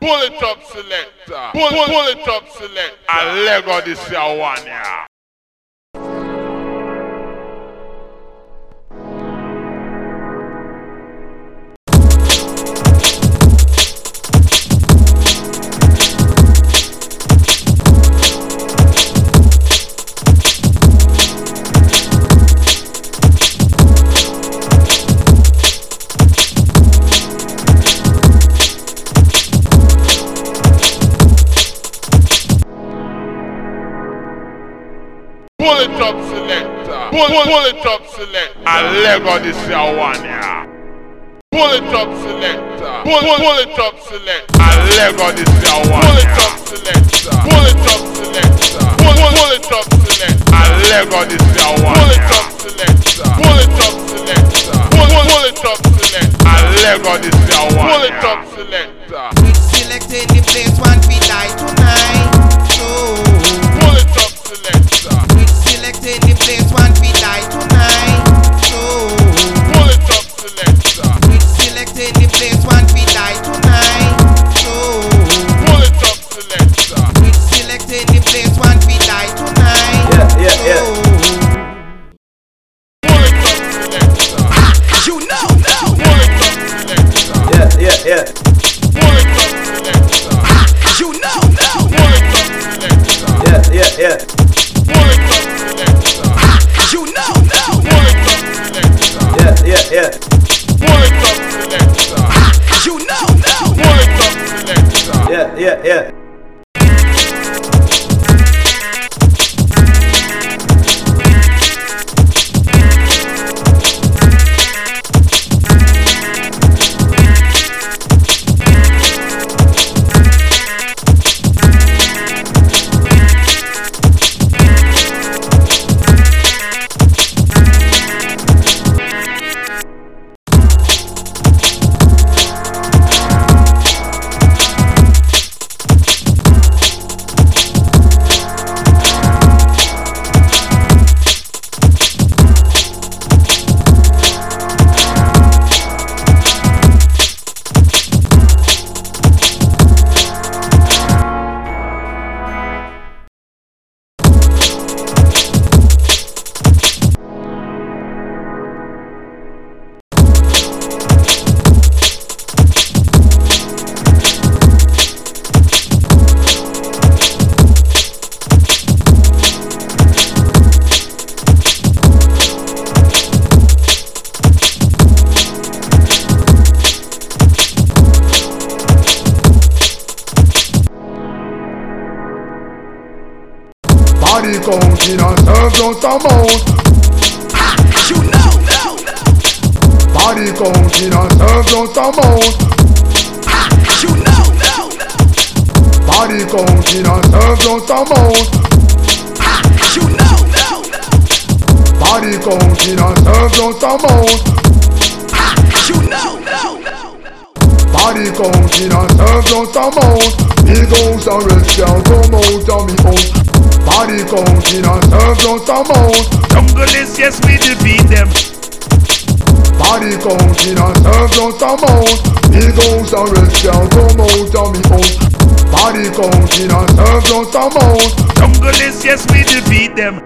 Pull it up, selector. Pull it up, selector. And Lego this year one, yeah. Pull it up, selector. Pull it up, selector. And Lego this year one, yeah. Pull it up, selector. Pull it up, selector. And Lego this year one. Pull it up, selector. Pull it up, selector. Pull it up, selector. And Lego this year one. Pull it up, selector. Pull it up, selector. Pull it up, selector. And Lego this year one. Pull it up, selector. It's selected the place one we die tonight. So pull it up, selector. Selected the place one we die tonight. So pull it up, selector. It's selected the place one we die tonight. So pull it up, selector. It's selected the place one we die tonight. Yeah. Pull it up, selector. You know. Pull it up, selector. Yeah. Pull it up, selector. You know. Pull it up, selector. Yeah. Pull it up, selector. You know. Pull it up, selector. Yeah. Pull it up, selector. You know. Pull it up, selector. Yeah. Body counting and serve just amount. You know. Body counting and serve just amount. You know. Body counting and serve just amount. You know. Body counting and serve just amount. You know. Body counting and serve just amount. Big house and rest can't come out of me house. Body counting and serve just amount. Jungle is yes, we defeat them. Body counting and serve just amount. Big house and rest can't come out of me house. Body counting and serve just amount. Jungle is yes, we defeat them.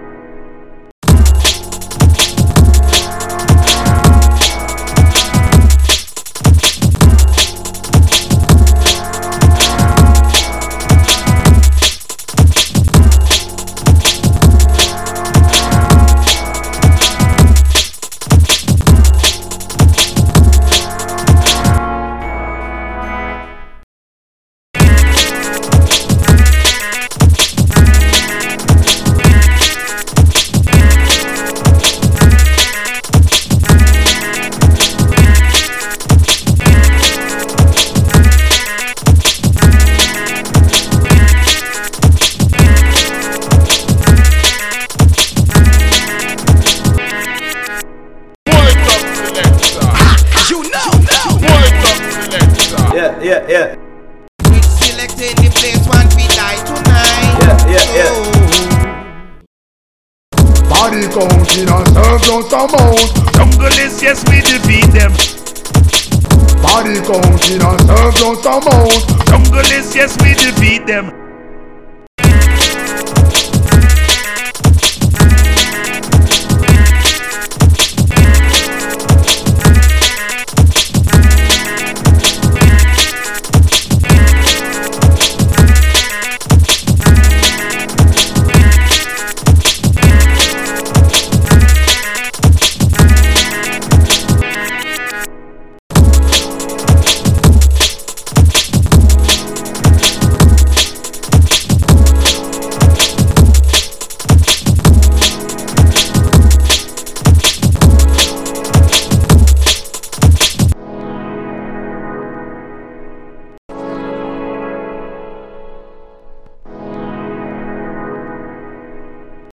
Yeah. It's selected the place one we die tonight. Yeah. Body counting and serve just amount. Jungle is yes, we defeat them. Body counting and serve just amount. Jungle is, yes, we defeat them.